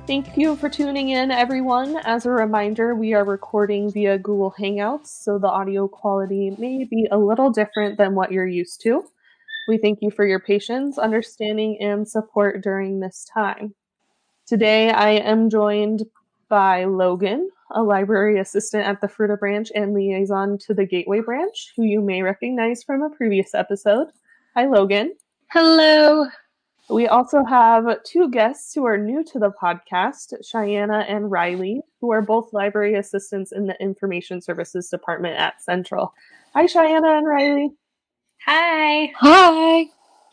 Thank you for tuning in, everyone. As a reminder, we are recording via Google Hangouts, so the audio quality may be a little different than what you're used to. We thank you for your patience, understanding, and support during this time. Today, I am joined by Logan, a library assistant at the Fruita branch and liaison to the Gateway branch, who you may recognize from a previous episode. Hi, Logan. Hello. We also have two guests who are new to the podcast, Cheyenne and Riley, who are both library assistants in the Information Services Department at Central. Hi, Cheyenne and Riley. Hi. Hi.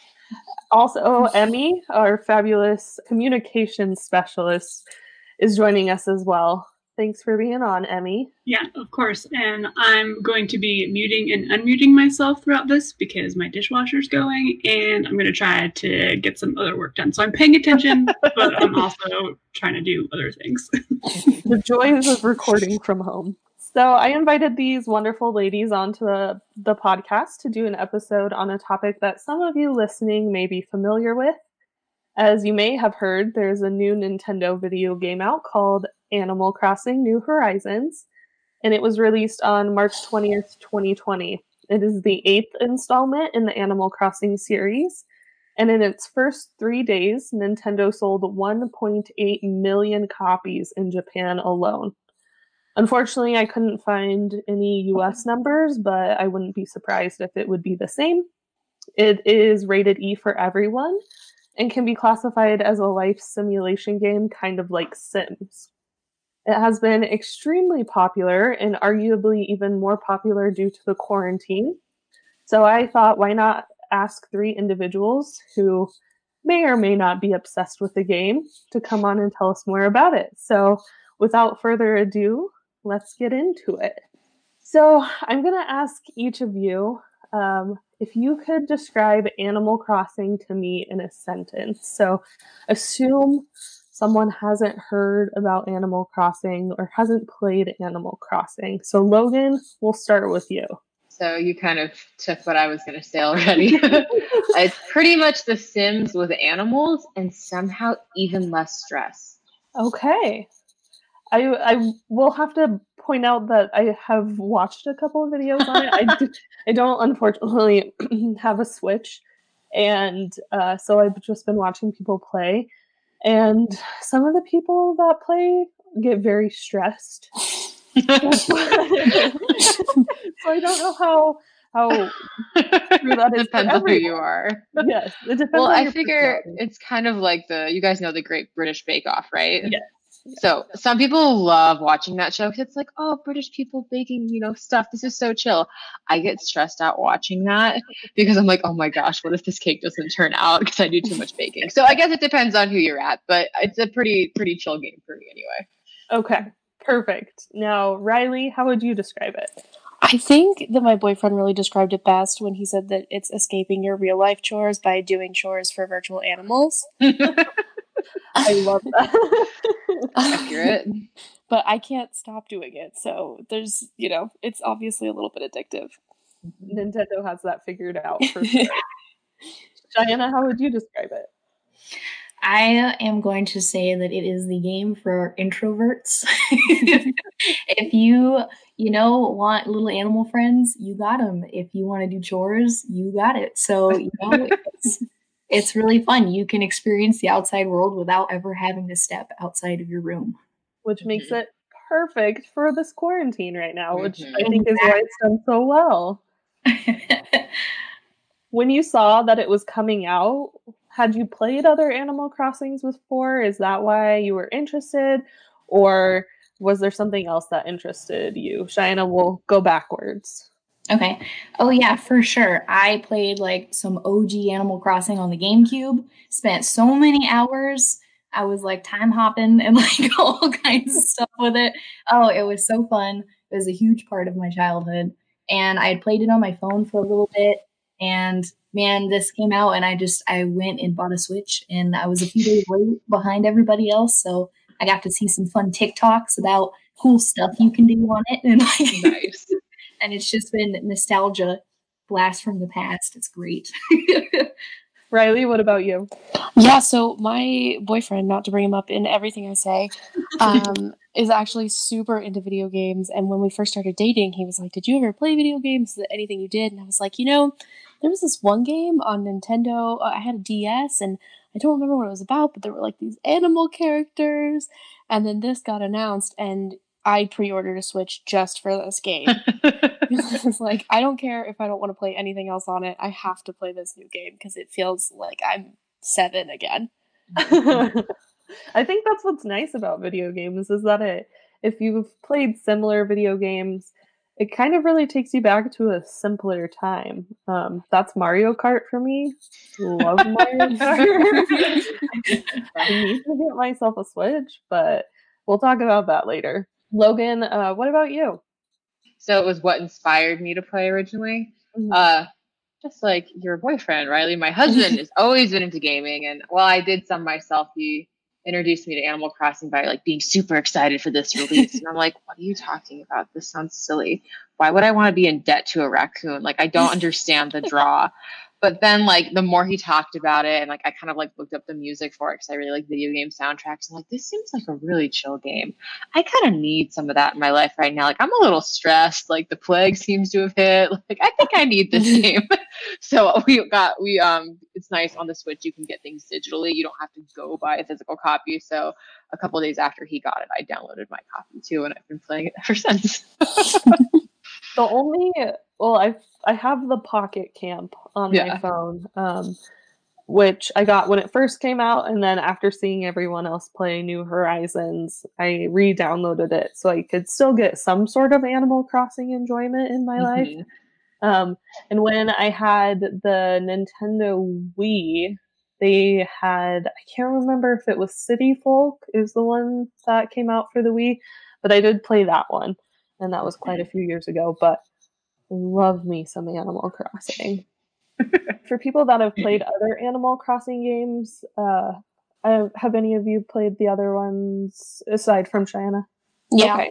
Also, Emmy, our fabulous communications specialist, is joining us as well. Thanks for being on, Emmy. Yeah, of course. And I'm going to be muting and unmuting myself throughout this because my dishwasher's going and I'm going to try to get some other work done. So I'm paying attention, but I'm also trying to do other things. The joys of recording from home. So I invited these wonderful ladies onto the podcast to do an episode on a topic that some of you listening may be familiar with. As you may have heard, there's a new Nintendo video game out called Animal Crossing New Horizons, and it was released on March 20th, 2020. It is the 8th installment in the Animal Crossing series, and in its first 3 days, Nintendo sold 1.8 million copies in Japan alone. Unfortunately, I couldn't find any US numbers, but I wouldn't be surprised if it would be the same. It is rated E for everyone, and can be classified as a life simulation game, kind of like Sims. It has been extremely popular and arguably even more popular due to the quarantine. So I thought, why not ask 3 individuals who may or may not be obsessed with the game to come on and tell us more about it. So without further ado, let's get into it. So I'm going to ask each of you if you could describe Animal Crossing to me in a sentence. So assume someone hasn't heard about Animal Crossing or hasn't played Animal Crossing. So Logan, we'll start with you. So you kind of took what I was going to say already. It's pretty much The Sims with animals and somehow even less stress. Okay. I will have to point out that I have watched a couple of videos on it. I don't, unfortunately, have a Switch. And so I've just been watching people play. And some of the people that play get very stressed. So I don't know how true that is. Depends on who you are. Yes, it depends. Well, on I your figure it's kind of like you guys know the Great British Bake Off, right? Yes. So some people love watching that show because it's like, oh, British people baking, stuff. This is so chill. I get stressed out watching that because I'm like, oh my gosh, what if this cake doesn't turn out because I do too much baking? So I guess it depends on who you're at, but it's a pretty chill game for me anyway. Okay, perfect. Now, Riley, how would you describe it? I think that my boyfriend really described it best when he said that it's escaping your real life chores by doing chores for virtual animals. I love that. Accurate. But I can't stop doing it, so there's, it's obviously a little bit addictive. Nintendo has that figured out for sure. Diana, how would you describe it? I am going to say that it is the game for introverts. If you, want little animal friends, you got them. If you want to do chores, you got it. So, it's really fun. You can experience the outside world without ever having to step outside of your room. Which makes it perfect for this quarantine right now, which I think is why it's done so well. When you saw that it was coming out, had you played other Animal Crossings before? Is that why you were interested? Or was there something else that interested you? Cheyenne, we'll go backwards. Okay. Oh, yeah, for sure. I played some OG Animal Crossing on the GameCube, spent so many hours. I was time hopping and all kinds of stuff with it. Oh, it was so fun. It was a huge part of my childhood. And I had played it on my phone for a little bit. And man, this came out and I went and bought a Switch and I was a few days late behind everybody else. So I got to see some fun TikToks about cool stuff you can do on it. And nice. And it's just been nostalgia blast from the past. It's great. Riley, what about you? Yeah, so my boyfriend, not to bring him up in everything I say, is actually super into video games. And when we first started dating, he was like, "Did you ever play video games? Is there anything you did?" And I was like, there was this one game on Nintendo. I had a DS, and I don't remember what it was about, but there were like these animal characters. And then this got announced, and I pre-ordered a Switch just for this game. It's like, I don't care if I don't want to play anything else on it. I have to play this new game because it feels like I'm 7 again. I think that's what's nice about video games is that if you've played similar video games, it kind of really takes you back to a simpler time. That's Mario Kart for me. Love Mario Kart. I need to get myself a Switch, but we'll talk about that later. Logan, what about you? So it was what inspired me to play originally. Just like your boyfriend, Riley, my husband has always been into gaming, and while I did some myself, he introduced me to Animal Crossing by like being super excited for this release. And I'm like, what are you talking about? This sounds silly. Why would I want to be in debt to a raccoon? Like, I don't understand the draw. But then, like, the more he talked about it, and like, I kind of like looked up the music for it because I really like video game soundtracks. I'm like, this seems like a really chill game. I kind of need some of that in my life right now. Like, I'm a little stressed. Like, the plague seems to have hit. Like, I think I need this game. So it's nice on the Switch. You can get things digitally. You don't have to go buy a physical copy. So a couple of days after he got it, I downloaded my copy too, and I've been playing it ever since. I have the Pocket Camp on my phone, which I got when it first came out, and then after seeing everyone else play New Horizons, I re-downloaded it so I could still get some sort of Animal Crossing enjoyment in my life. And when I had the Nintendo Wii, they had, I can't remember if it was City Folk is the one that came out for the Wii, but I did play that one, and that was quite a few years ago, but love me some Animal Crossing. For people that have played other Animal Crossing games, have any of you played the other ones aside from Cheyenne? Yeah. Okay.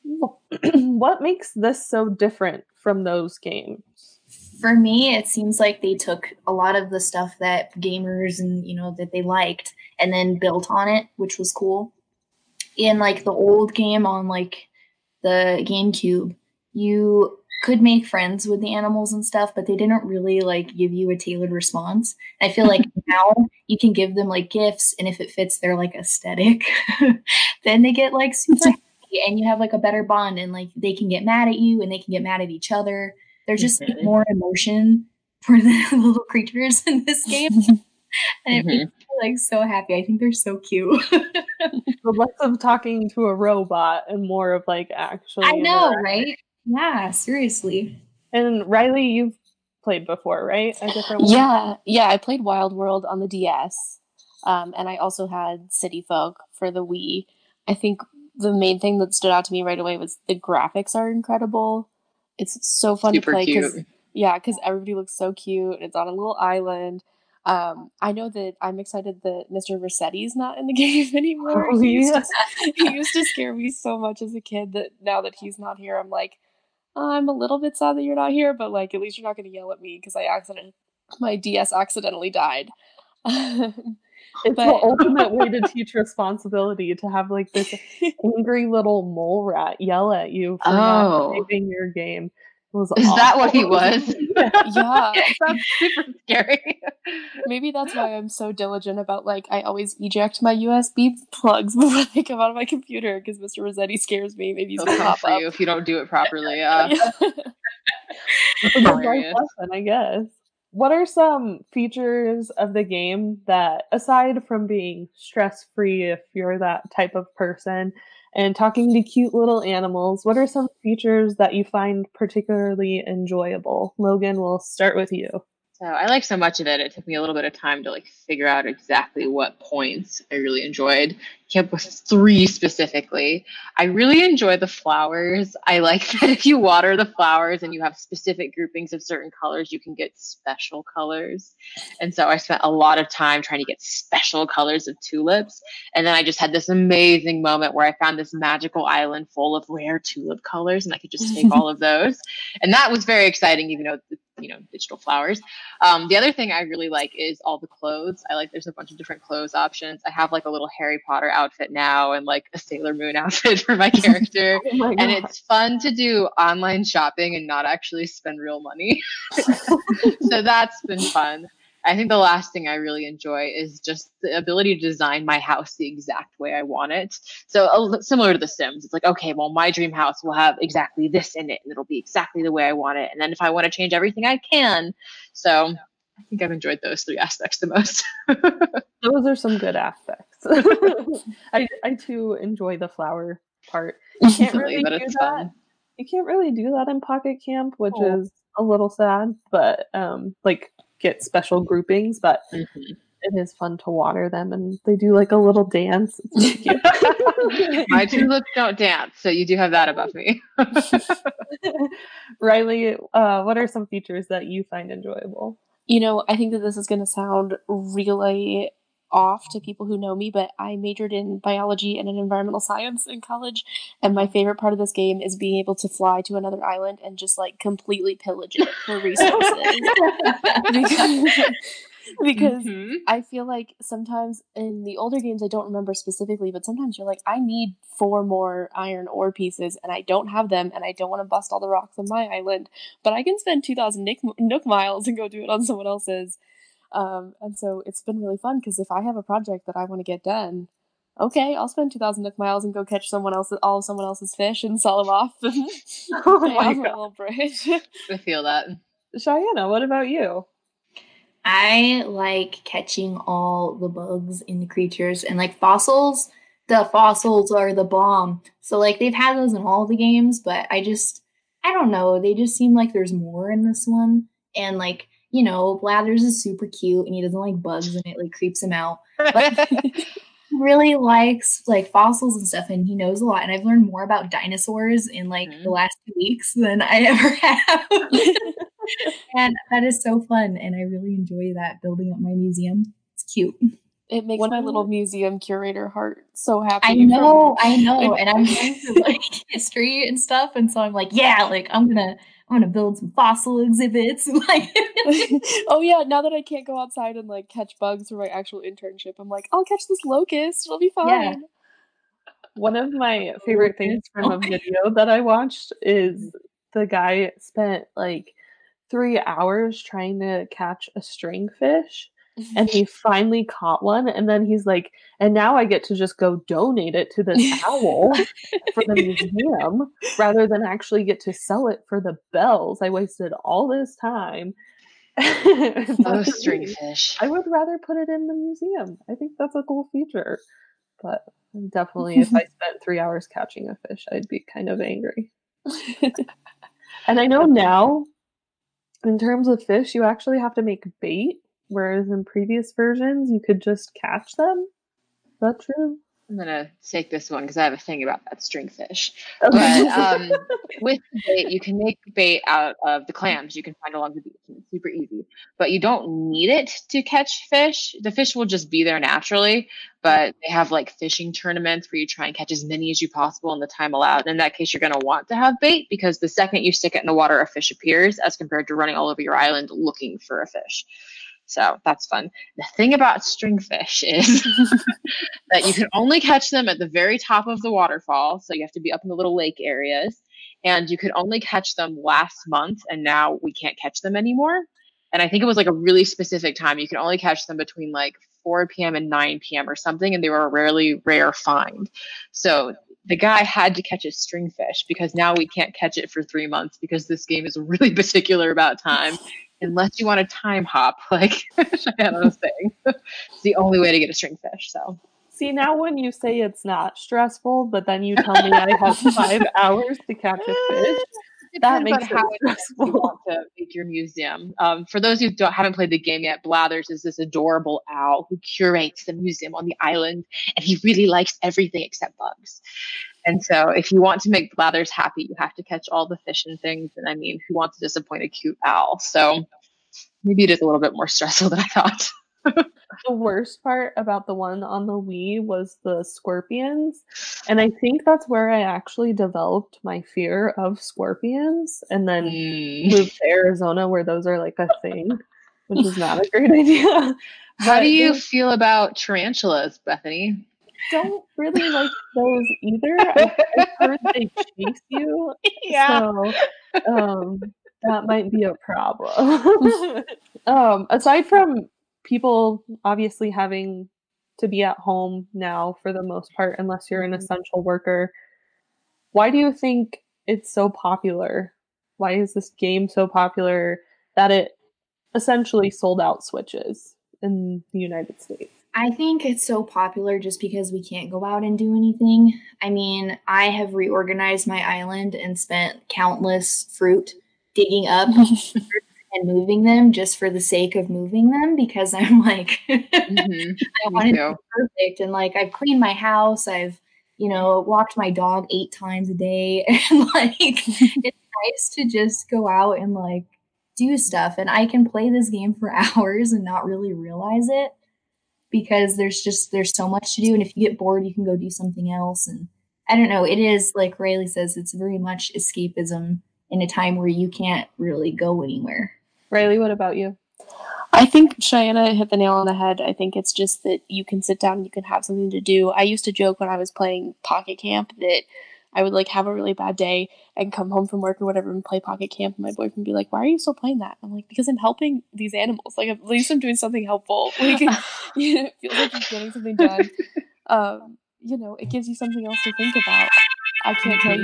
What makes this so different from those games? For me, it seems like they took a lot of the stuff that gamers and that they liked and then built on it, which was cool. In like the old game on like the GameCube, you could make friends with the animals and stuff, but they didn't really like give you a tailored response. I feel like now you can give them like gifts, and if it fits their like aesthetic, then they get like super happy, and you have like a better bond, and like they can get mad at you and they can get mad at each other. There's just like, more emotion for the little creatures in this game. And it makes me like so happy. I think they're so cute. So less of talking to a robot and more of like actually. I know, right? Yeah, seriously. And Riley, you've played before, right? A different one? Yeah. I played Wild World on the DS, and I also had City Folk for the Wii. I think the main thing that stood out to me right away was the graphics are incredible. It's so fun to play because everybody looks so cute. It's on a little island. I know that I'm excited that Mr. Rossetti's not in the game anymore. Oh, he used to scare me so much as a kid that now that he's not here, I'm like, I'm a little bit sad that you're not here, but like at least you're not going to yell at me because my DS accidentally died. It's the ultimate way to teach responsibility, to have like this angry little mole rat yell at you for not saving your game. Is that what he was? Yeah. That's super scary. Maybe that's why I'm so diligent about like I always eject my USB plugs before they come out of my computer because Mr. Rossetti scares me. Maybe he's gonna pop for up you if you don't do it properly. Yeah. It's a good life lesson, I guess. What are some features of the game that, aside from being stress-free if you're that type of person, and talking to cute little animals, what are some features that you find particularly enjoyable? Logan, we'll start with you. So I like so much of it. It took me a little bit of time to like figure out exactly what points I really enjoyed. Came up with 3 specifically. I really enjoy the flowers. I like that if you water the flowers and you have specific groupings of certain colors, you can get special colors. And so I spent a lot of time trying to get special colors of tulips. And then I just had this amazing moment where I found this magical island full of rare tulip colors, and I could just take all of those. And that was very exciting, even though the digital flowers. The other thing I really like is all the clothes. There's a bunch of different clothes options. I have like a little Harry Potter outfit now and like a Sailor Moon outfit for my character. Oh my And God. it's fun to do online shopping and not actually spend real money. So that's been fun. I think the last thing I really enjoy is just the ability to design my house the exact way I want it. So similar to The Sims, it's like, okay, well, my dream house will have exactly this in it, and it'll be exactly the way I want it. And then if I want to change everything, I can. So I think I've enjoyed those 3 aspects the most. Those are some good aspects. I too enjoy the flower part. Definitely, but it's fun. You can't really do that in Pocket Camp, which is a little sad, but like get special groupings, but Mhm. it is fun to water them and they do like a little dance. It's really cute. My tulips don't dance, so you do have that above me. Riley, what are some features that you find enjoyable? I think that this is going to sound really off to people who know me, but I majored in biology and in environmental science in college, and my favorite part of this game is being able to fly to another island and just like completely pillage it for resources. because Mhm. I feel like sometimes in the older games I don't remember specifically, but sometimes you're like, I need 4 more iron ore pieces and I don't have them and I don't want to bust all the rocks on my island, but I can spend 2,000 Nook miles and go do it on someone else's. And so it's been really fun because if I have a project that I want to get done, okay, I'll spend 2,000 Nook miles and go catch all of someone else's fish and sell them off and Oh pay my off my God. little bridge. I feel that. Cheyenne, what about you? I like catching all the bugs in the creatures and like fossils. The fossils are the bomb. So like they've had those in all the games, but I don't know. They just seem like there's more in this one. And like, Blathers is super cute and he doesn't like bugs and it like creeps him out. But he really likes like fossils and stuff and he knows a lot. And I've learned more about dinosaurs in like the last 2 weeks than I ever have. And that is so fun, and I really enjoy that building up my museum. It's cute. It makes One my of little museum curator heart so happy. I know, and I'm going through like history and stuff, and so I'm like, yeah, like I'm gonna build some fossil exhibits, like. Oh yeah, now that I can't go outside and like catch bugs for my actual internship, I'm like, I'll catch this locust. It'll be fine. Yeah. One of my favorite things from a video that I watched is the guy spent like 3 hours trying to catch a stringfish and he finally caught one and then he's like, and now I get to just go donate it to this owl for the museum rather than actually get to sell it for the bells. I wasted all this time. Oh, stringfish. I would rather put it in the museum. I think that's a cool feature. But definitely, if I spent 3 hours catching a fish, I'd be kind of angry. And I know now, in terms of fish, you actually have to make bait, whereas in previous versions, you could just catch them. Is that true? I'm gonna take this one because I have a thing about that stringfish. Okay. But with bait, you can make bait out of the clams you can find along the beach, and it's super easy. But you don't need it to catch fish. The fish will just be there naturally. But they have like fishing tournaments where you try and catch as many as you possible in the time allowed. In that case, you're gonna want to have bait because the second you stick it in the water, a fish appears, as compared to running all over your island looking for a fish. So that's fun. The thing about stringfish is that you can only catch them at the very top of the waterfall. So you have to be up in the little lake areas. And you could only catch them last month. And now we can't catch them anymore. And I think it was like a really specific time. You can only catch them between like 4 p.m. and 9 p.m. or something. And they were a rare find. So the guy had to catch a stringfish because now we can't catch it for 3 months because this game is really particular about time. Unless you want a time hop, like Cheyenne was saying. It's the only way to get a stringfish. So See, now when you say it's not stressful, but then you tell me I have 5 hours to catch a fish, that makes it you stressful. want to make your museum. For those who haven't played the game yet, Blathers is this adorable owl who curates the museum on the island, and he really likes everything except bugs. And so if you want to make Blathers happy, you have to catch all the fish and things. And I mean, who wants to disappoint a cute owl? So maybe it is a little bit more stressful than I thought. The worst part about the one on the Wii was the scorpions, and I think that's where I actually developed my fear of scorpions, and then moved to Arizona where those are like a thing, which is not a great idea. How do But you they feel about tarantulas, Bethany? don't really like those either. I've heard they chase you, so that might be a problem. Aside from people obviously having to be at home now for the most part, unless you're an essential worker, why do you think it's so popular? Why is this game so popular that it essentially sold out Switches in the United States? I think it's so popular just because we can't go out and do anything. I mean, I have reorganized my island and spent countless fruit digging up and moving them just for the sake of moving them because I'm like, I want it to be perfect. And like, I've cleaned my house. I've, walked my dog 8 times a day. And like, it's nice to just go out and like do stuff. And I can play this game for hours and not really realize it because there's so much to do. And if you get bored, you can go do something else. And I don't know, it is like Rayleigh says, it's very much escapism in a time where you can't really go anywhere. Riley, what about you? I think Cheyenne hit the nail on the head. I think it's just that you can sit down and you can have something to do. I used to joke when I was playing Pocket Camp that I would like have a really bad day and come home from work or whatever and play Pocket Camp, and my boyfriend would be like, "Why are you still playing that?" I'm like, "Because I'm helping these animals. Like at least I'm doing something helpful. Like it feels like you're getting something done. It gives you something else to think about. I can't tell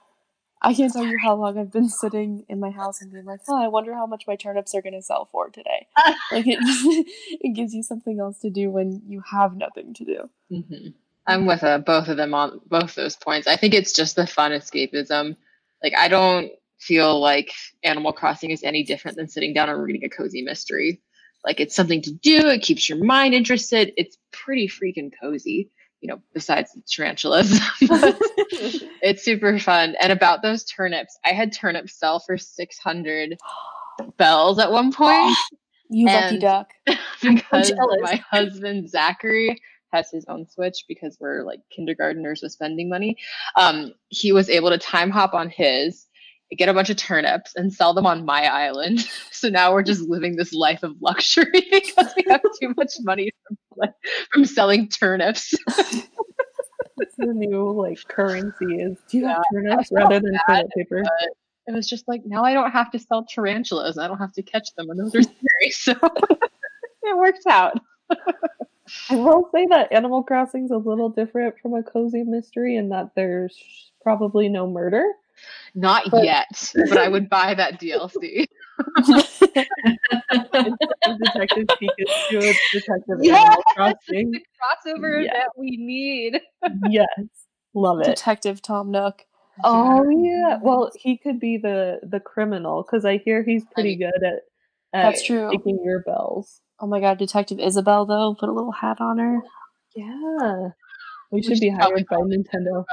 you how long I've been sitting in my house and being like, "Oh, I wonder how much my turnips are going to sell for today." Like it gives you something else to do when you have nothing to do. Mm-hmm. I'm with both of them on both those points. I think it's just the fun escapism. Like, I don't feel like Animal Crossing is any different than sitting down and reading a cozy mystery. Like, it's something to do. It keeps your mind interested. It's pretty freaking cozy, besides the tarantulas. But it's super fun. And about those turnips, I had turnips sell for 600 bells at one point. You lucky duck. Because my husband, Zachary, has his own Switch because we're like kindergarteners with spending money. He was able to time hop on his, get a bunch of turnips and sell them on my island. So now we're just living this life of luxury because we have too much money from selling turnips. It's the new currency is do you have turnips rather than toilet paper? It was just like, now I don't have to sell tarantulas. I don't have to catch them, and those are scary. So it works out. I will say that Animal Crossing is a little different from a cozy mystery in that there's probably no murder. Not yet, but I would buy that DLC. Detective Pikachu, it's Detective Animal Crossing. The crossover that we need. Yes, love it. Detective Tom Nook. Oh yeah, well he could be the criminal because I hear he's pretty good at that's true. taking your bells. Oh my god, Detective Isabel though, put a little hat on her. Yeah, we should be hired by Nintendo.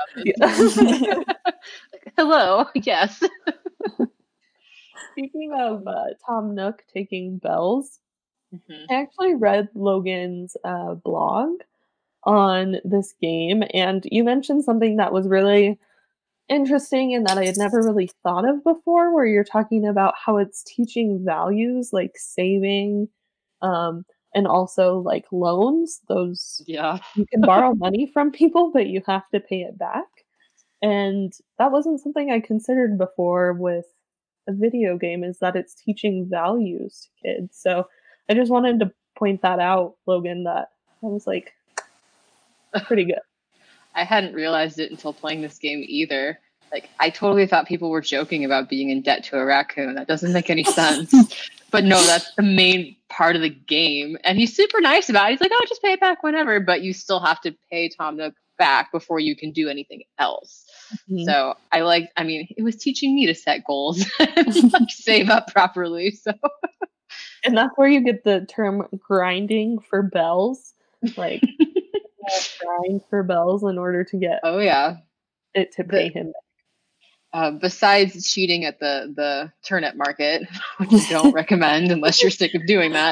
Hello, yes. Speaking of Tom Nook taking bells, I actually read Logan's blog on this game, and you mentioned something that was really interesting and that I had never really thought of before, where you're talking about how it's teaching values like saving, and also like loans. Those you can borrow money from people, but you have to pay it back. And that wasn't something I considered before with a video game, is that it's teaching values to kids. So I just wanted to point that out, Logan, that I was like, pretty good. I hadn't realized it until playing this game either. Like, I totally thought people were joking about being in debt to a raccoon. That doesn't make any sense. But no, that's the main part of the game. And he's super nice about it. He's like, oh, just pay it back whenever. But you still have to pay Tom Nook back before you can do anything else. Mm-hmm. So it was teaching me to set goals and save up properly. So, and that's where you get the term grinding for bells. Like, grind for bells in order to get it to pay him back. Besides cheating at the turnip market, which I don't recommend unless you're sick of doing that,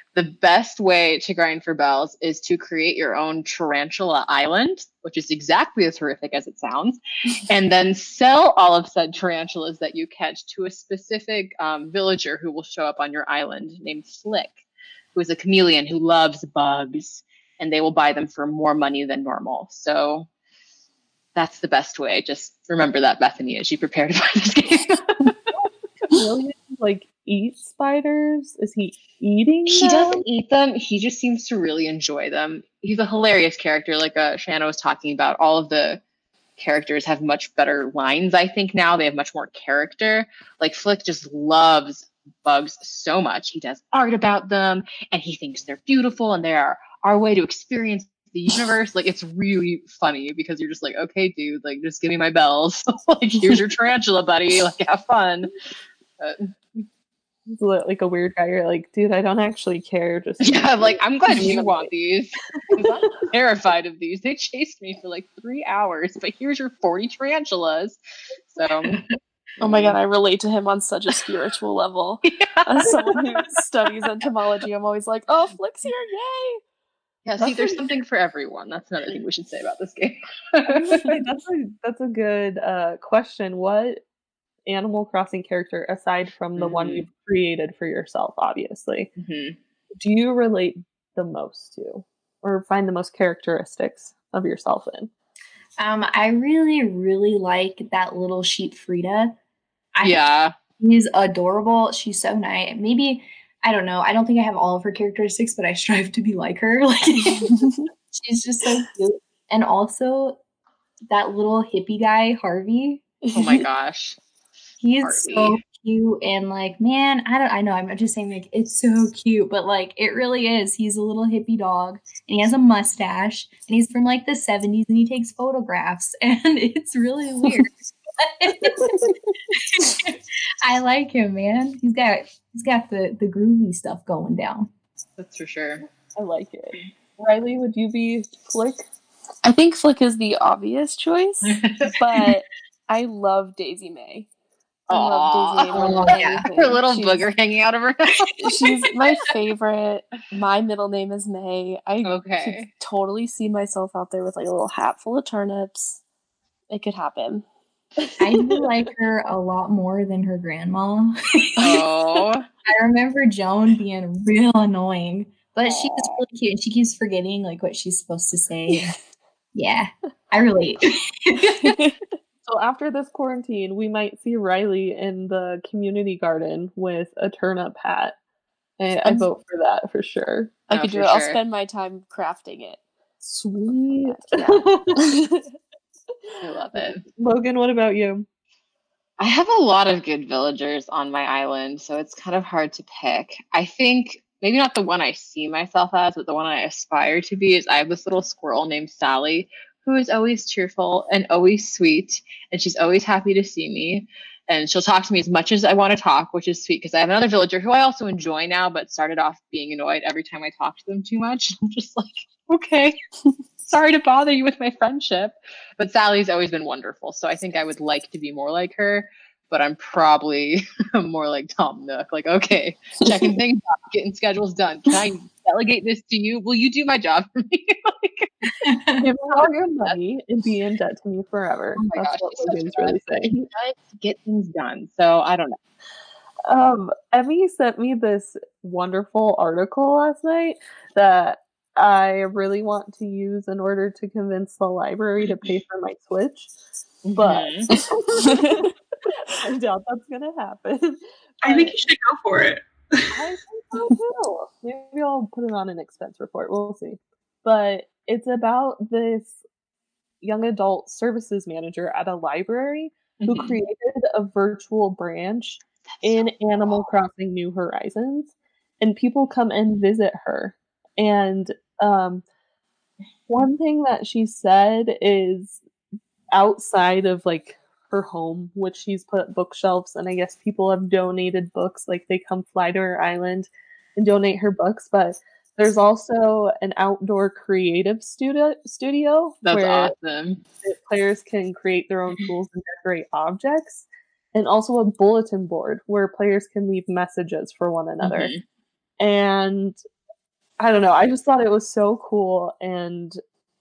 The best way to grind for bells is to create your own tarantula island, which is exactly as horrific as it sounds, and then sell all of said tarantulas that you catch to a specific villager who will show up on your island named Flick, who is a chameleon who loves bugs, and they will buy them for more money than normal. So that's the best way. Just remember that, Bethany, as you prepare to buy this game. Chameleon like eat spiders? Is he eating He them? doesn't eat them. He just seems to really enjoy them. He's a hilarious character. Like Shanna was talking about, all of the characters have much better lines, I think, now. They have much more character. Like, Flick just loves bugs so much. He does art about them, and he thinks they're beautiful, and they are our way to experience the universe. Like, it's really funny because you're just like, okay, dude, like, just give me my bells. Like, here's your tarantula, buddy. Like, have fun. But He's like a weird guy. You're like, dude, I don't actually care. Just yeah, like, I'm glad give me you the want money. these. 'Cause I'm terrified of these. They chased me for like 3 hours, but here's your 40 tarantulas. So, Oh my god, I relate to him on such a spiritual level. yeah. As someone who studies entomology, I'm always like, oh, Flick's here, yay! Yeah, see, there's something for everyone. That's another thing we should say about this game. That's a good question. What Animal Crossing character, aside from the one you've created for yourself, obviously, Mhm. do you relate the most to, or find the most characteristics of yourself in? I really, really like that little sheep Frida. Yeah. She's adorable. She's so nice. Maybe, I don't know. I don't think I have all of her characteristics, but I strive to be like her. Like, she's just so cute. And also, that little hippie guy, Harvey. Oh my gosh. He's Harvey. so cute. And like, man, I know. I'm just saying, like, it's so cute, but like, it really is. He's a little hippie dog, and he has a mustache, and he's from like the 70s, and he takes photographs, and it's really weird. I like him, man. He's got the groovy stuff going down. That's for sure. I like it. Riley, would you be Flick? I think Flick is the obvious choice, but I love Daisy May. I love Daisy May more than anything. Her little booger hanging out of her mouth. She's my favorite. My middle name is May. I could totally see myself out there with like a little hat full of turnips. It could happen. I do like her a lot more than her grandma. Oh. I remember Joan being real annoying, but she was really cute, and she keeps forgetting like what she's supposed to say. Yeah, I relate. So after this quarantine, we might see Riley in the community garden with a turnip hat. And I vote for that for sure. I could do it. Sure. I'll spend my time crafting it. Sweet. Yeah. I love it. Logan, what about you? I have a lot of good villagers on my island, so it's kind of hard to pick. I think maybe not the one I see myself as, but the one I aspire to be is I have this little squirrel named Sally, who is always cheerful and always sweet, and she's always happy to see me. And she'll talk to me as much as I want to talk, which is sweet because I have another villager who I also enjoy now, but started off being annoyed every time I talk to them too much. I'm just like, okay, sorry to bother you with my friendship. But Sally's always been wonderful, so I think I would like to be more like her, but I'm probably more like Tom Nook. Like, okay, checking things out, getting schedules done. Can I delegate this to you? Will you do my job for me? Give me all your money and be in debt to me forever. Oh my That's gosh, what Logan's really saying. He does get things done, so I don't know. Emmy sent me this wonderful article last night that I really want to use in order to convince the library to pay for my Switch, but I doubt that's gonna happen. I think you should go for it. I think so too. Maybe I'll put it on an expense report. We'll see. But it's about this young adult services manager at a library who created a virtual branch in Animal Crossing New Horizons, and people come and visit her. And one thing that she said is outside of like her home, which she's put bookshelves, and I guess people have donated books, like they come fly to her island and donate her books, but there's also an outdoor creative studio That's where awesome. Players can create their own tools and decorate objects, and also a bulletin board where players can leave messages for one another. And I don't know. I just thought it was so cool, and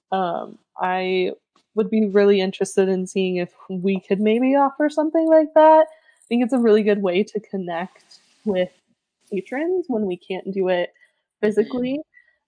I would be really interested in seeing if we could maybe offer something like that. I think it's a really good way to connect with patrons when we can't do it physically,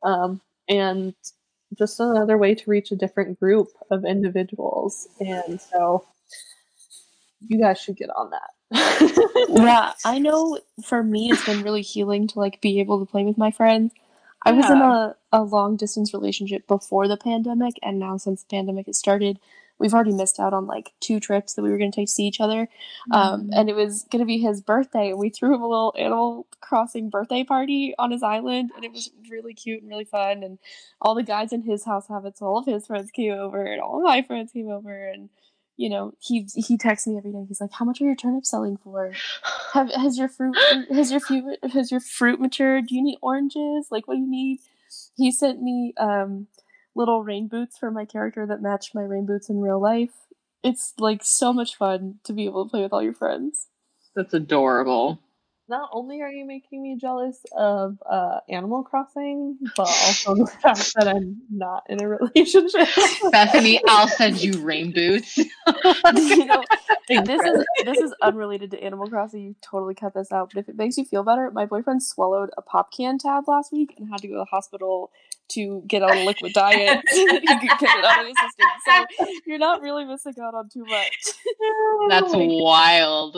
and just another way to reach a different group of individuals. And so you guys should get on that. Yeah, I know for me it's been really healing to like be able to play with my friends. I was in a long distance relationship before the pandemic, and now since the pandemic has started, we've already missed out on like 2 trips that we were going to take to see each other. And it was going to be his birthday, and we threw him a little Animal Crossing birthday party on his island, and it was really cute and really fun. And all the guys in his house have it, so all of his friends came over, and all of my friends came over, and you know, he texts me every day. He's like, "How much are your turnips selling for? Has your fruit matured? Do you need oranges? Like, what do you need?" He sent me little rain boots for my character that match my rain boots in real life. It's like so much fun to be able to play with all your friends. That's adorable. Not only are you making me jealous of Animal Crossing, but also the fact that I'm not in a relationship. Bethany, I'll send you rain boots. You know, this is unrelated to Animal Crossing. You totally cut this out, but if it makes you feel better, my boyfriend swallowed a pop can tab last week and had to go to the hospital to get on a liquid diet so that he could get it out of his system. So you're not really missing out on too much. That's wild.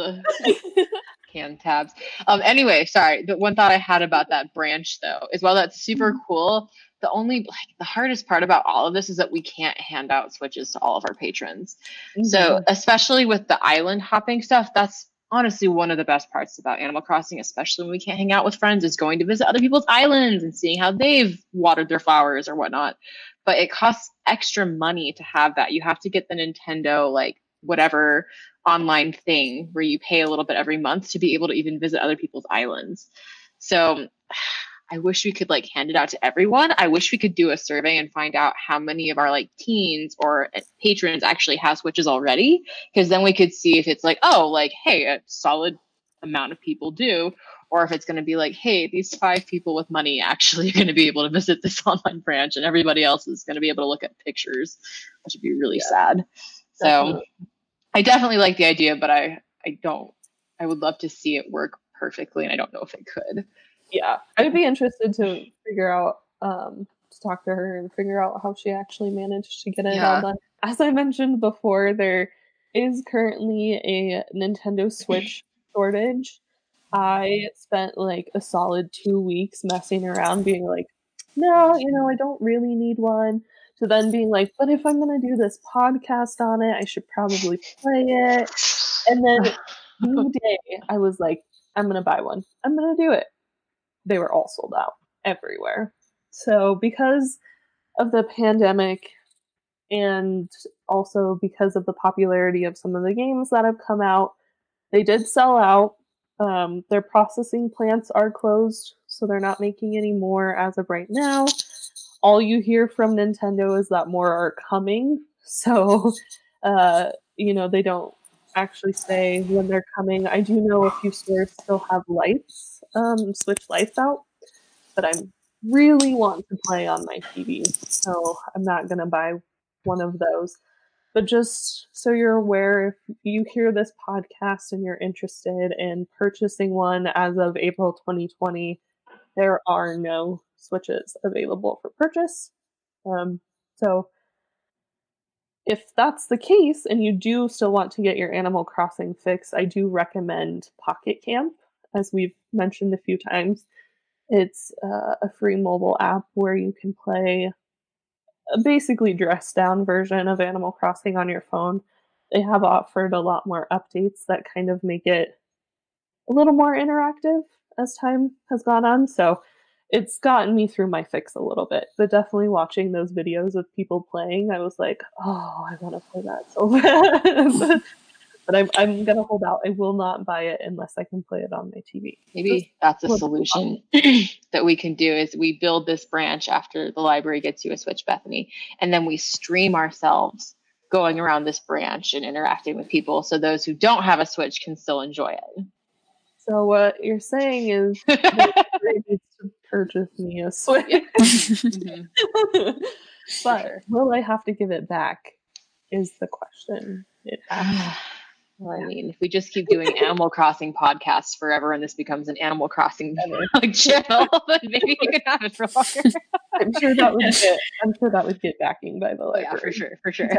Can tabs. Anyway, sorry. The one thought I had about that branch though is while that's super cool, the hardest part about all of this is that we can't hand out Switches to all of our patrons. Mm-hmm. So especially with the island hopping stuff, that's honestly one of the best parts about Animal Crossing, especially when we can't hang out with friends, is going to visit other people's islands and seeing how they've watered their flowers or whatnot. But it costs extra money to have that. You have to get the Nintendo, like whatever online thing where you pay a little bit every month to be able to even visit other people's islands. So I wish we could like hand it out to everyone. I wish we could do a survey and find out how many of our like teens or patrons actually have Switches already, because then we could see if it's like, oh, like, hey, a solid amount of people do, or if it's going to be like, hey, these 5 people with money actually are going to be able to visit this online branch and everybody else is going to be able to look at pictures, which would be really sad. Definitely. So I definitely like the idea, but I would love to see it work perfectly, and I don't know if it could. Yeah, I would be interested to figure out, to talk to her and figure out how she actually managed to get it all done. As I mentioned before, there is currently a Nintendo Switch shortage. I spent like a solid 2 weeks messing around being like, no, I don't really need one. To then being like, but if I'm going to do this podcast on it, I should probably play it. And then the day I was like, I'm going to buy one. I'm going to do it. They were all sold out everywhere. So because of the pandemic and also because of the popularity of some of the games that have come out, they did sell out. Their processing plants are closed, so they're not making any more as of right now. All you hear from Nintendo is that more are coming. So, they don't actually say when they're coming. I do know a few stores still have lights, Switch lights out, but I really want to play on my TV, so I'm not going to buy one of those. But just so you're aware, if you hear this podcast and you're interested in purchasing one as of April 2020, there are no Switches available for purchase. So if that's the case and you do still want to get your Animal Crossing fix, I do recommend Pocket Camp, as we've mentioned a few times. It's a free mobile app where you can play a basically dressed down version of Animal Crossing on your phone. They have offered a lot more updates that kind of make it a little more interactive as time has gone on. So it's gotten me through my fix a little bit, but definitely watching those videos of people playing, I was like, oh, I want to play that so bad. But I'm going to hold out. I will not buy it unless I can play it on my TV. Maybe that's a solution that we can do is we build this branch after the library gets you a Switch, Bethany, and then we stream ourselves going around this branch and interacting with people so those who don't have a Switch can still enjoy it. So what you're saying is that needs to purchase me a Switch. Mhm. But sure. will I have to give it back is the question. Well, I mean, if we just keep doing Animal Crossing podcasts forever and this becomes an Animal Crossing like, channel, then maybe you can have it for longer. I'm sure that would get backing by the library. Yeah, for sure.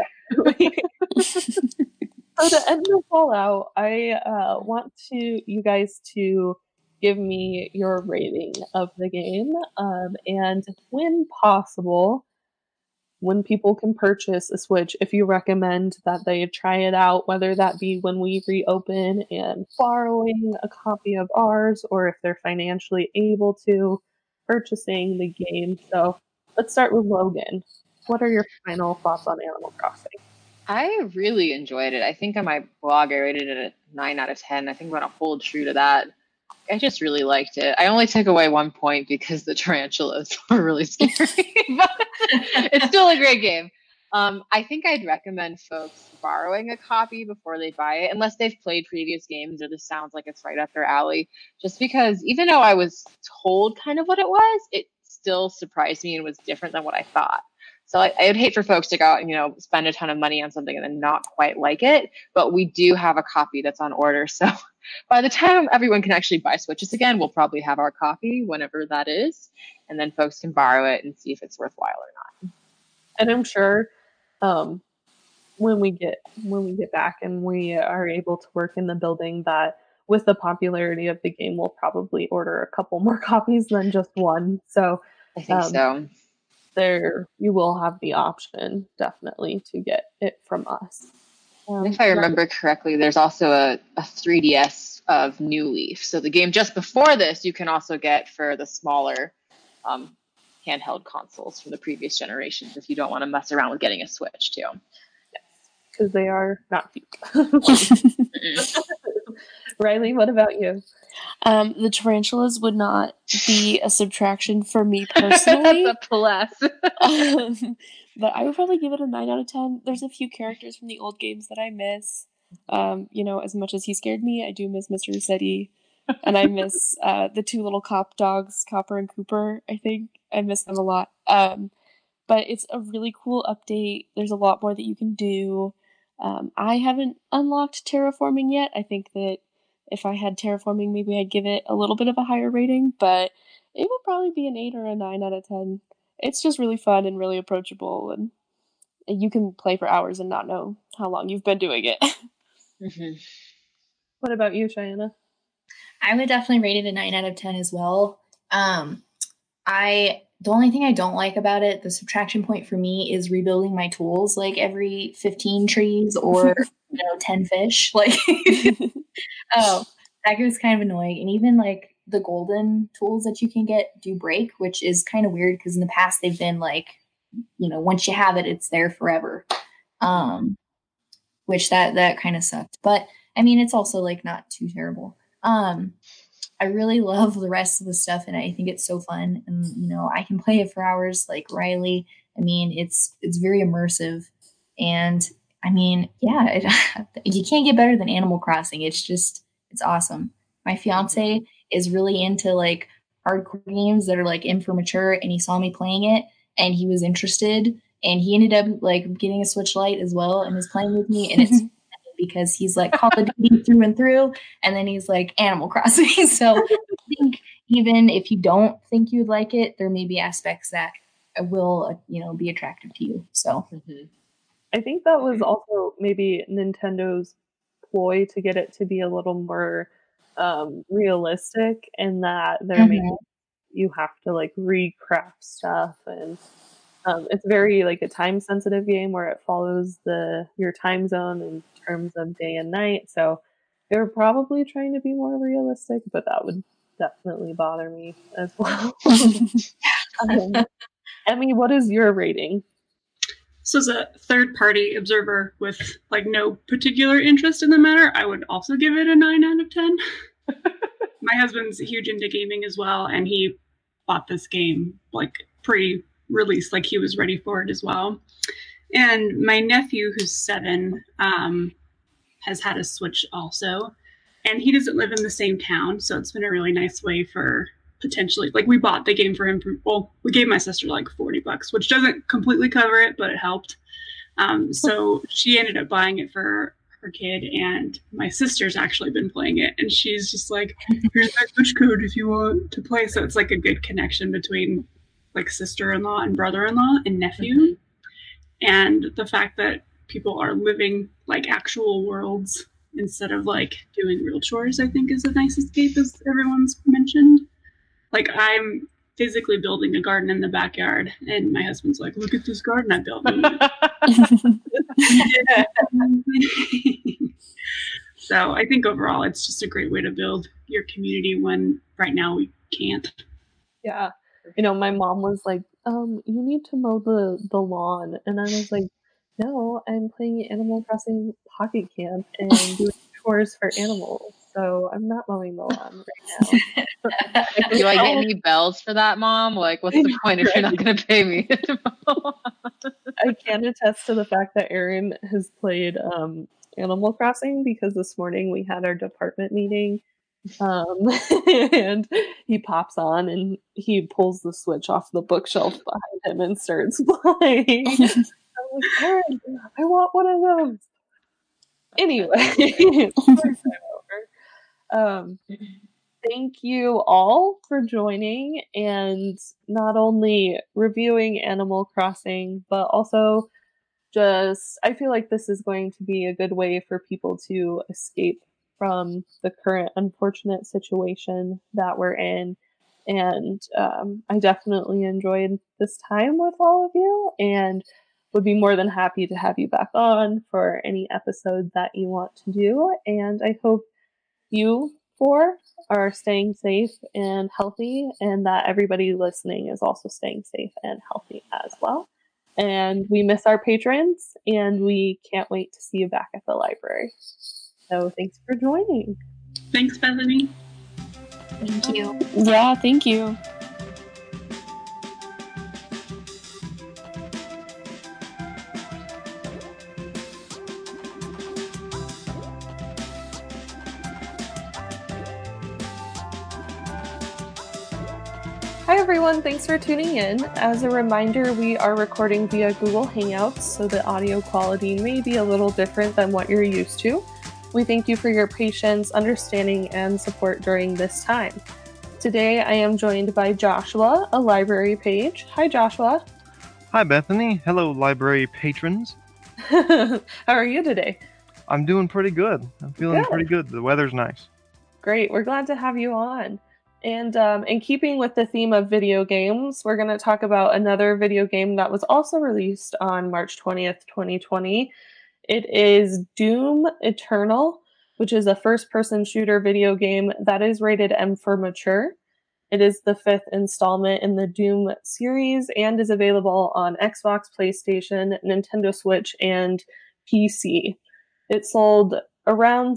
So to end this all out, I want you guys to give me your rating of the game, and when possible, when people can purchase a Switch, if you recommend that they try it out, whether that be when we reopen and borrowing a copy of ours, or if they're financially able to, purchasing the game. So let's start with Logan. What are your final thoughts on Animal Crossing? I really enjoyed it. I think on my blog I rated it a 9 out of 10. I think I'm going to hold true to that. I just really liked it. I only took away 1 point because the tarantulas were really scary, but it's still a great game. I think I'd recommend folks borrowing a copy before they buy it, unless they've played previous games or this sounds like it's right up their alley. Just because even though I was told kind of what it was, it still surprised me and was different than what I thought. So I would hate for folks to go out and, spend a ton of money on something and then not quite like it. But we do have a copy that's on order. So by the time everyone can actually buy Switches again, we'll probably have our copy whenever that is. And then folks can borrow it and see if it's worthwhile or not. And I'm sure when we get back and we are able to work in the building, that with the popularity of the game, we'll probably order a couple more copies than just one. So I think so. There, you will have the option definitely to get it from us. If I remember correctly, there's also a 3DS of New Leaf. So the game just before this, you can also get for the smaller handheld consoles from the previous generations if you don't want to mess around with getting a Switch too. Yes, because they are not cheap. Riley, what about you? The tarantulas would not be a subtraction for me personally. That's a plus. But I would probably give it a 9 out of 10. There's a few characters from the old games that I miss. As much as he scared me, I do miss Mr. Rossetti. And I miss the two little cop dogs, Copper and Cooper, I think. I miss them a lot. But it's a really cool update. There's a lot more that you can do. I haven't unlocked terraforming yet. I think that if I had terraforming, maybe I'd give it a little bit of a higher rating, but it would probably be an 8 or a 9 out of 10. It's just really fun and really approachable, and you can play for hours and not know how long you've been doing it. Mm-hmm. What about you, Cheyenne? I would definitely rate it a 9 out of 10 as well. The only thing I don't like about it, the subtraction point for me, is rebuilding my tools like every 15 trees or 10 fish. Like, that was kind of annoying. And even like the golden tools that you can get do break, which is kind of weird because in the past they've been like, once you have it, it's there forever. Which that kind of sucked. But I mean, it's also like not too terrible. I really love the rest of the stuff, and I think it's so fun. And I can play it for hours, like Riley. I mean, it's very immersive, and I mean, yeah, you can't get better than Animal Crossing. It's awesome. My fiance is really into like hardcore games that are like in for mature, and he saw me playing it, and he was interested, and he ended up like getting a Switch Lite as well, and is playing with me, and it's because he's like Call of Duty through and through, and then he's like Animal Crossing. So I think even if you don't think you'd like it, there may be aspects that will, be attractive to you. So I think that was also maybe Nintendo's ploy to get it to be a little more realistic, in that they're making you have to like recraft stuff, and it's very like a time sensitive game where it follows your time zone in terms of day and night. So they're probably trying to be more realistic, but that would definitely bother me as well. Emmy, what is your rating? So as a third-party observer with like no particular interest in the matter, I would also give it a 9 out of 10. My husband's huge into gaming as well, and he bought this game like pre-release, like he was ready for it as well. And my nephew, who's 7, has had a Switch also, and he doesn't live in the same town, so it's been a really nice way for potentially, like, we bought the game for him. We gave my sister like $40, which doesn't completely cover it, but it helped. So she ended up buying it for her kid, and my sister's actually been playing it, and she's just like, here's my Twitch code if you want to play. So it's like a good connection between like sister-in-law and brother-in-law and nephew. Mm-hmm. And the fact that people are living like actual worlds instead of like doing real chores, I think is a nice escape, as everyone's mentioned. Like, I'm physically building a garden in the backyard, and my husband's like, look at this garden I built. So I think overall it's just a great way to build your community when right now we can't. Yeah. My mom was like, you need to mow the lawn. And I was like, no, I'm playing Animal Crossing Pocket Camp and doing chores for animals. So I'm not mowing the lawn right now. Do I get any bells for that, Mom? Like, what's the point if you're not going to pay me? I can attest to the fact that Aaron has played Animal Crossing, because this morning we had our department meeting. And he pops on and he pulls the Switch off the bookshelf behind him and starts playing. I'm like, Aaron, I want one of those. Anyway, thank you all for joining and not only reviewing Animal Crossing, but also I feel like this is going to be a good way for people to escape from the current unfortunate situation that we're in. And I definitely enjoyed this time with all of you and would be more than happy to have you back on for any episode that you want to do. And I hope you four are staying safe and healthy, and that everybody listening is also staying safe and healthy as well. And we miss our patrons, and we can't wait to see you back at the library. So thanks for joining. Thanks, Bethany. Thank you. Yeah, thank you. Hi everyone, thanks for tuning in. As a reminder, we are recording via Google Hangouts, so the audio quality may be a little different than what you're used to. We thank you for your patience, understanding, and support during this time. Today, I am joined by Joshua, a library page. Hi, Joshua. Hi, Bethany. Hello, library patrons. How are you today? I'm doing pretty good. I'm feeling pretty good. The weather's nice. Great. We're glad to have you on. And in keeping with the theme of video games, we're going to talk about another video game that was also released on March 20th, 2020. It is Doom Eternal, which is a first-person shooter video game that is rated M for mature. It is the 5th installment in the Doom series and is available on Xbox, PlayStation, Nintendo Switch, and PC. It sold around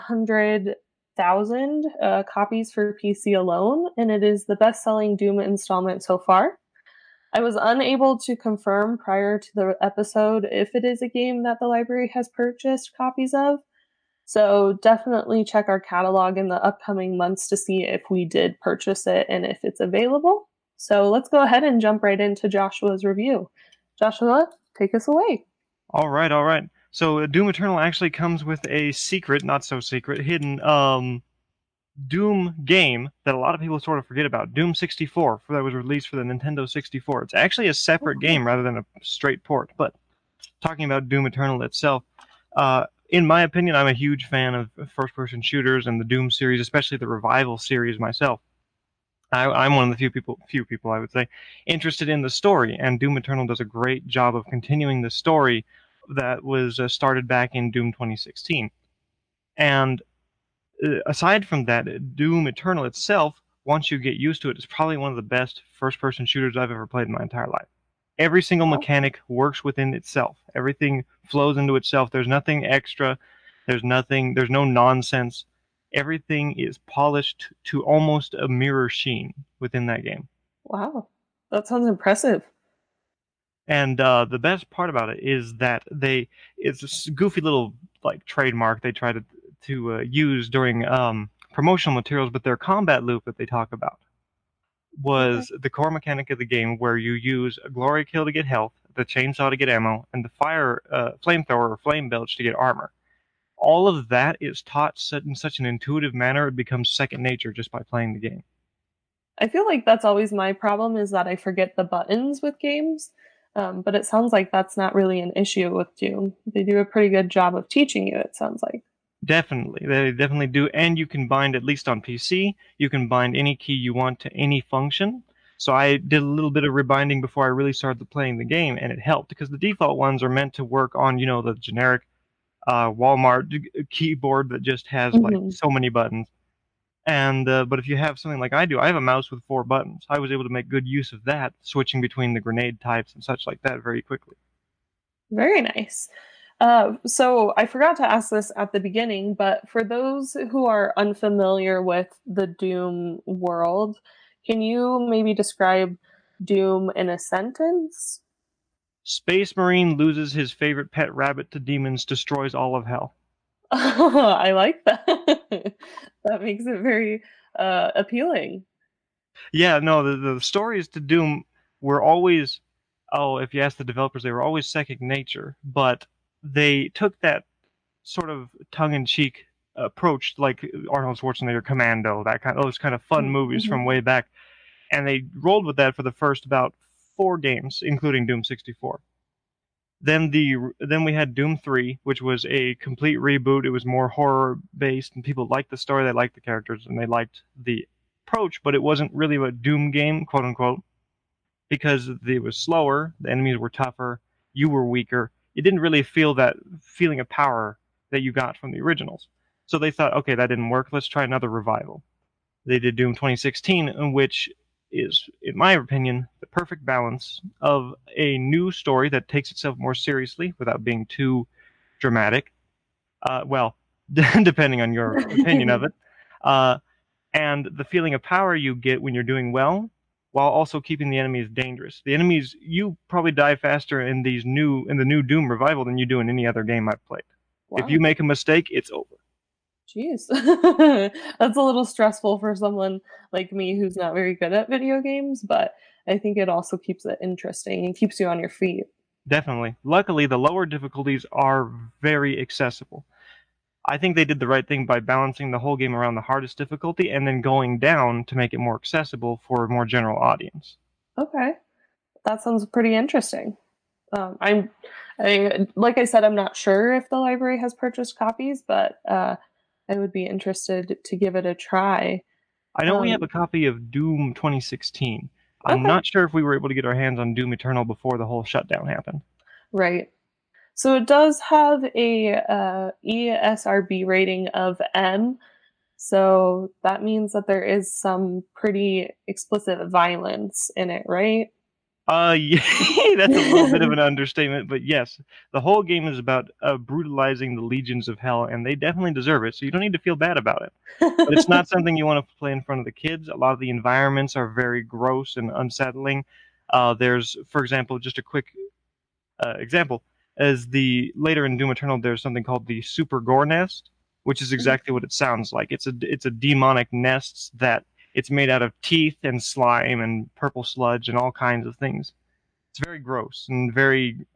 700,000 copies for PC alone, and it is the best-selling Doom installment so far. I was unable to confirm prior to the episode if it is a game that the library has purchased copies of, so definitely check our catalog in the upcoming months to see if we did purchase it and if it's available. So let's go ahead and jump right into Joshua's review. Joshua, take us away. All right. So Doom Eternal actually comes with a secret, not so secret, hidden Doom game that a lot of people sort of forget about. Doom 64, that was released for the Nintendo 64. It's actually a separate game rather than a straight port. But talking about Doom Eternal itself, in my opinion, I'm a huge fan of first-person shooters and the Doom series, especially the Revival series myself. I'm one of the few people I would say, interested in the story, and Doom Eternal does a great job of continuing the story that was started back in Doom 2016. And aside from that, Doom Eternal itself, once you get used to it, is probably one of the best first-person shooters I've ever played in my entire life. Every single mechanic works within itself. Everything flows into itself. There's nothing extra. There's no nonsense. Everything is polished to almost a mirror sheen within that game. Wow, that sounds impressive. And the best part about it is that it's a goofy little trademark they try to use during promotional materials, but their combat loop that they talk about. was the core mechanic of the game, where you use a glory kill to get health, the chainsaw to get ammo, and the flamethrower or flame belch to get armor. All of that is taught in such an intuitive manner, it becomes second nature just by playing the game. I feel like that's always my problem, is that I forget the buttons with games. But it sounds like that's not really an issue with Doom. They do a pretty good job of teaching you, it sounds like. Definitely. They definitely do. And you can bind, at least on PC, you can bind any key you want to any function. So I did a little bit of rebinding before I really started playing the game, and it helped because the default ones are meant to work on, the generic Walmart keyboard that just has like so many buttons. And but if you have something like I do, I have a mouse with 4 buttons. I was able to make good use of that, switching between the grenade types and such like that very quickly. Very nice. So I forgot to ask this at the beginning, but for those who are unfamiliar with the Doom world, can you maybe describe Doom in a sentence? Space Marine loses his favorite pet rabbit to demons, destroys all of hell. I like that. That makes it very appealing. Yeah, no, the stories to Doom were always, if you ask the developers, they were always second nature, but they took that sort of tongue-in-cheek approach, like Arnold Schwarzenegger Commando, those kind of fun movies from way back, and they rolled with that for the first about 4 games, including Doom 64. Then we had Doom 3, which was a complete reboot. It was more horror-based, and people liked the story, they liked the characters, and they liked the approach, but it wasn't really a Doom game, quote-unquote, because it was slower, the enemies were tougher, you were weaker. It didn't really feel that feeling of power that you got from the originals. So they thought, okay, that didn't work, let's try another revival. They did Doom 2016, which is, in my opinion, the perfect balance of a new story that takes itself more seriously without being too dramatic. Depending on your opinion of it. And the feeling of power you get when you're doing well, while also keeping the enemies dangerous. The enemies, you probably die faster in the new Doom revival than you do in any other game I've played. Wow. If you make a mistake, it's over. Jeez. That's a little stressful for someone like me who's not very good at video games, but I think it also keeps it interesting and keeps you on your feet. Definitely. Luckily, the lower difficulties are very accessible. I think they did the right thing by balancing the whole game around the hardest difficulty and then going down to make it more accessible for a more general audience. Okay. That sounds pretty interesting. Like I said, I'm not sure if the library has purchased copies, but I would be interested to give it a try. I know we have a copy of Doom 2016. I'm not sure if we were able to get our hands on Doom Eternal before the whole shutdown happened. Right. So it does have a ESRB rating of M, so that means that there is some pretty explicit violence in it, right? Yeah, that's a little bit of an understatement, but yes, the whole game is about brutalizing the legions of hell, and they definitely deserve it, so you don't need to feel bad about it. But it's not something you want to play in front of the kids. A lot of the environments are very gross and unsettling. There's, for example, just a quick example, later in Doom Eternal, there's something called the Super Gore Nest, which is exactly what it sounds like. It's a demonic nest that it's made out of teeth and slime and purple sludge and all kinds of things. It's very gross and very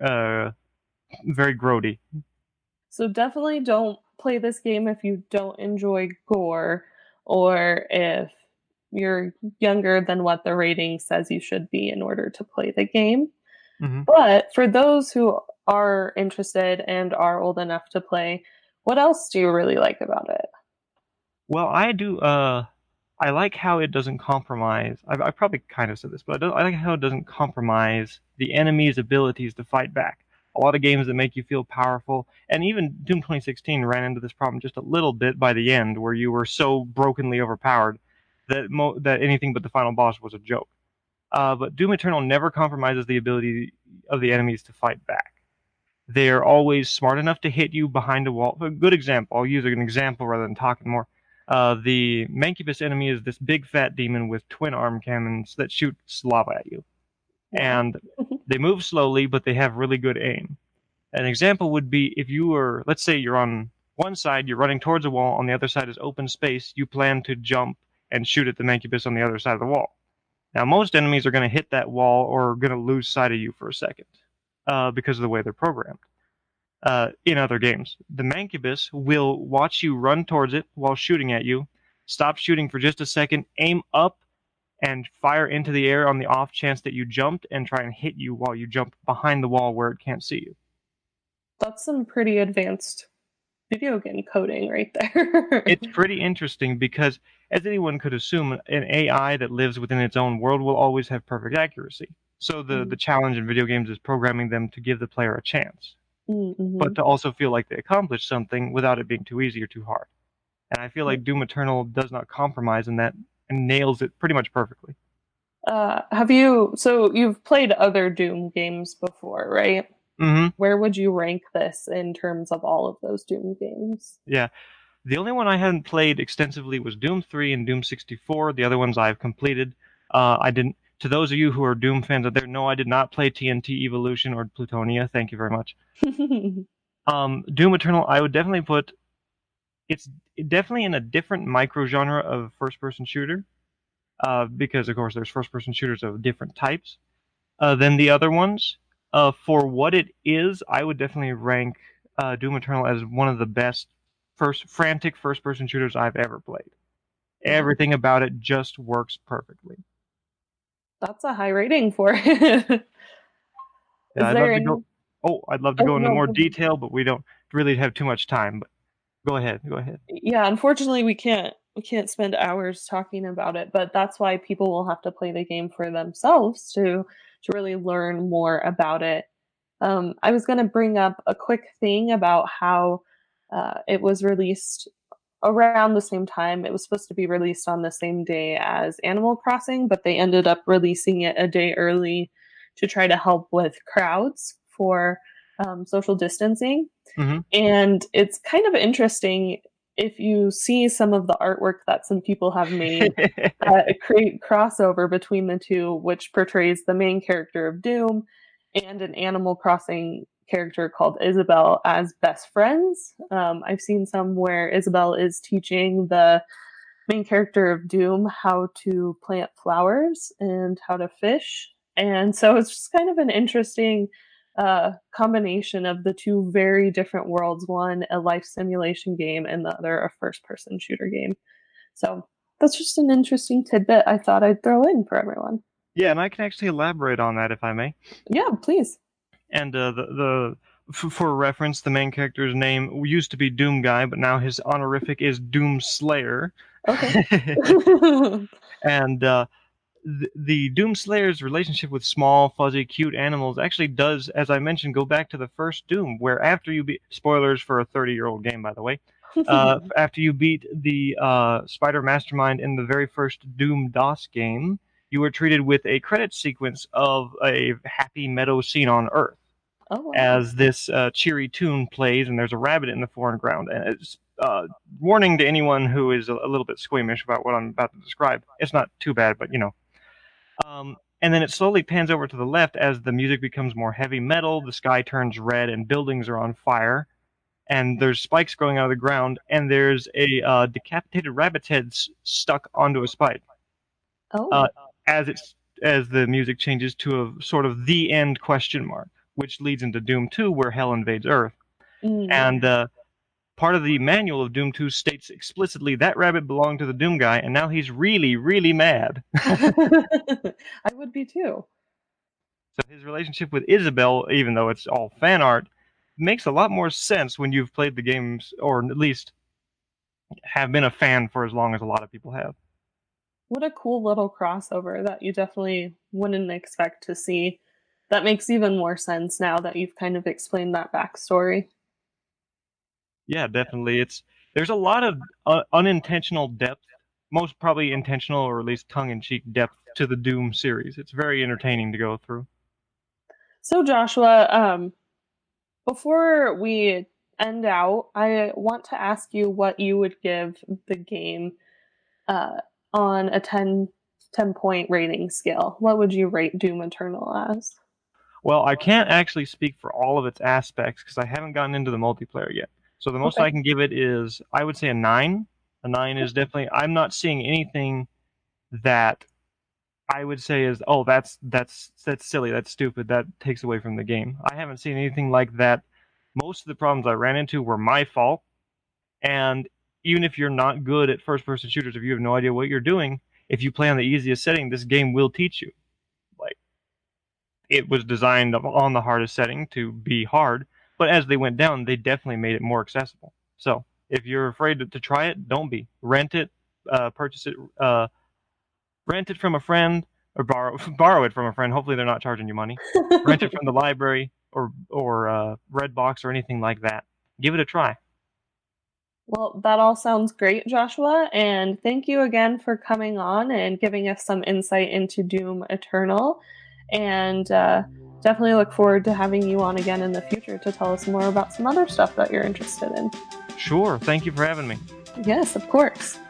grody. So definitely don't play this game if you don't enjoy gore, or if you're younger than what the rating says you should be in order to play the game. Mm-hmm. But for those who are interested and are old enough to play, what else do you really like about it? Well, I do. I like how it doesn't compromise. I probably kind of said this, but I like how it doesn't compromise the enemy's abilities to fight back. A lot of games that make you feel powerful, and even Doom 2016 ran into this problem just a little bit by the end, where you were so brokenly overpowered that anything but the final boss was a joke. But Doom Eternal never compromises the ability of the enemies to fight back. They're always smart enough to hit you behind a wall. A good example, I'll use an example rather than talking more. The Mancubus enemy is this big fat demon with twin arm cannons that shoots lava at you. And they move slowly, but they have really good aim. An example would be if you were, let's say you're on one side, you're running towards a wall, on the other side is open space, you plan to jump and shoot at the Mancubus on the other side of the wall. Now, most enemies are going to hit that wall or are going to lose sight of you for a second because of the way they're programmed. In other games, the Mancubus will watch you run towards it while shooting at you, stop shooting for just a second, aim up, and fire into the air on the off chance that you jumped and try and hit you while you jump behind the wall where it can't see you. That's some pretty advanced video game coding right there. It's pretty interesting because, as anyone could assume, an AI that lives within its own world will always have perfect accuracy. So the challenge in video games is programming them to give the player a chance, but to also feel like they accomplished something without it being too easy or too hard. And I feel like Doom Eternal does not compromise in that and nails it pretty much perfectly. So you've played other Doom games before, right? Mm-hmm. Where would you rank this in terms of all of those Doom games? Yeah. The only one I hadn't played extensively was Doom 3 and Doom 64. The other ones I've completed. I didn't. To those of you who are Doom fans out there, no, I did not play TNT Evolution or Plutonia. Thank you very much. Doom Eternal, I would definitely put. It's definitely in a different micro-genre of first-person shooter, because, of course, there's first-person shooters of different types than the other ones. For what it is, I would definitely rank Doom Eternal as one of the best frantic first-person shooters I've ever played. Everything about it just works perfectly. That's a high rating for it. I'd love to go into more detail, but we don't really have too much time. But go ahead. Yeah, unfortunately, we can't spend hours talking about it, but that's why people will have to play the game for themselves to really learn more about it. I was going to bring up a quick thing about how it was released around the same time. It was supposed to be released on the same day as Animal Crossing, but they ended up releasing it a day early to try to help with crowds for social distancing. Mm-hmm. And it's kind of interesting if you see some of the artwork that some people have made create crossover between the two, which portrays the main character of Doom and an Animal Crossing character called Isabelle as best friends. I've seen some where Isabelle is teaching the main character of Doom how to plant flowers and how to fish. And so it's just kind of an interesting combination of the two very different worlds, one a life simulation game and the other a first-person shooter game. So that's just an interesting tidbit I thought I'd throw in for everyone. Yeah, and I can actually elaborate on that if I may. Yeah, please. And for reference, the main character's name used to be Doom Guy, but now his honorific is Doom Slayer. Okay. And the Doom Slayer's relationship with small, fuzzy, cute animals actually does, as I mentioned, go back to the first Doom, where after you beat... Spoilers for a 30-year-old game, by the way. After you beat the Spider Mastermind in the very first Doom DOS game, you were treated with a credit sequence of a happy meadow scene on Earth. Oh, wow. As this cheery tune plays, and there's a rabbit in the foreground. And it's warning to anyone who is a little bit squeamish about what I'm about to describe. It's not too bad, but you know. And then it slowly pans over to the left as the music becomes more heavy metal, the sky turns red, and buildings are on fire. And there's spikes growing out of the ground, and there's a decapitated rabbit's head stuck onto a spike. Oh. As the music changes to a sort of the end question mark, which leads into Doom 2, where hell invades Earth. And part of the manual of Doom 2 states explicitly that rabbit belonged to the Doom Guy, and now he's really, really mad. I would be too. So his relationship with Isabelle, even though it's all fan art, makes a lot more sense when you've played the games, or at least have been a fan for as long as a lot of people have. What a cool little crossover that you definitely wouldn't expect to see. That makes even more sense now that you've kind of explained that backstory. Yeah, definitely. There's a lot of unintentional depth, most probably intentional or at least tongue-in-cheek depth to the Doom series. It's very entertaining to go through. So Joshua, before we end out, I want to ask you what you would give the game on a 10-point rating scale. What would you rate Doom Eternal as? Well, I can't actually speak for all of its aspects because I haven't gotten into the multiplayer yet. So the most I can give it is, I would say, a 9. A 9 is definitely... I'm not seeing anything that I would say is, oh, that's silly, that's stupid, that takes away from the game. I haven't seen anything like that. Most of the problems I ran into were my fault, and even if you're not good at first-person shooters, if you have no idea what you're doing, if you play on the easiest setting, this game will teach you. Like, it was designed on the hardest setting to be hard, but as they went down, they definitely made it more accessible. So if you're afraid to try it, don't be. Rent it, purchase it, rent it from a friend, or borrow it from a friend. Hopefully they're not charging you money. Rent it from the library or Redbox or anything like that. Give it a try. Well, that all sounds great, Joshua, and thank you again for coming on and giving us some insight into Doom Eternal. And definitely look forward to having you on again in the future to tell us more about some other stuff that you're interested in. Sure. Thank you for having me. Yes, of course.